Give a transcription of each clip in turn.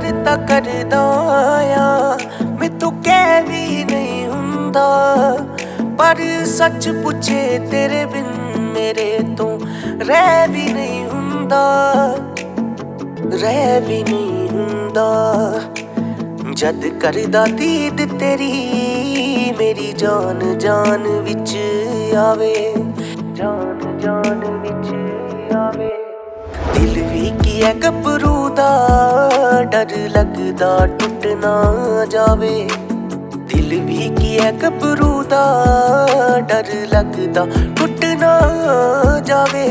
प्यार ता करदा आ मैनू कह भी नहीं हुंदा, पर सच पूछे तेरे बिन मेरे तो रह भी नहीं हुंदा, रह भी नहीं हुंदा। जद करदा दीद तेरी मेरी जान जान विच आवे, जान जान विच आवे। दिल भी की है गभरू दा डर लगदा टुट ना जावे, दिल भी की है गभरू दा डर लगदा टुट ना जावे।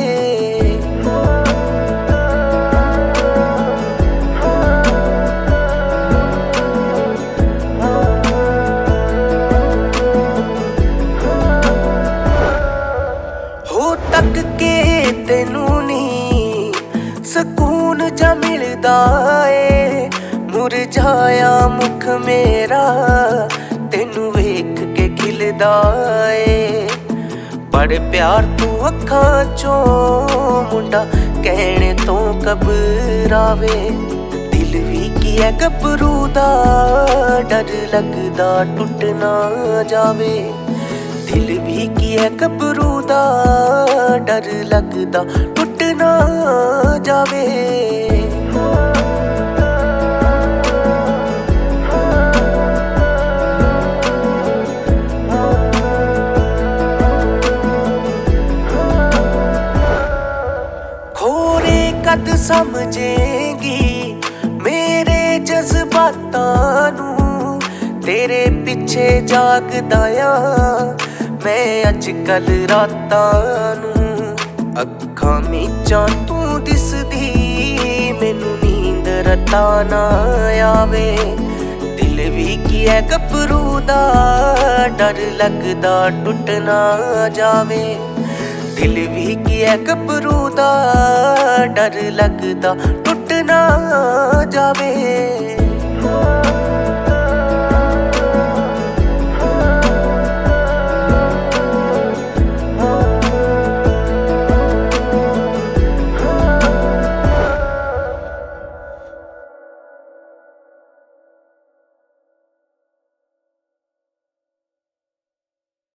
हो तक के तेनू नी सकून जा मिलदा ए, मुरझाया मुख मेरा तेनू वेख के खिलदा ए। बड़े प्यार तू अखां चों मुंडा कहने तो घबरावे, दिल भी की है गभरू दा डर लगदा टुट ना जावे, दिल भी की है गभरू दा डर लगदा टुट ना जावे। खोरे कद समझेगी मेरे जज्बातां नू, तेरे पिछे जागदा आ मैं अजकल रातां नू। अखां मीचां तू दिसदी मैनू नींद रता ना आवे, दिल भी की है गभरू दा डर लगदा टुट ना जावे, दिल भी की है गभरू दा डर लगदा टुट ना जावे।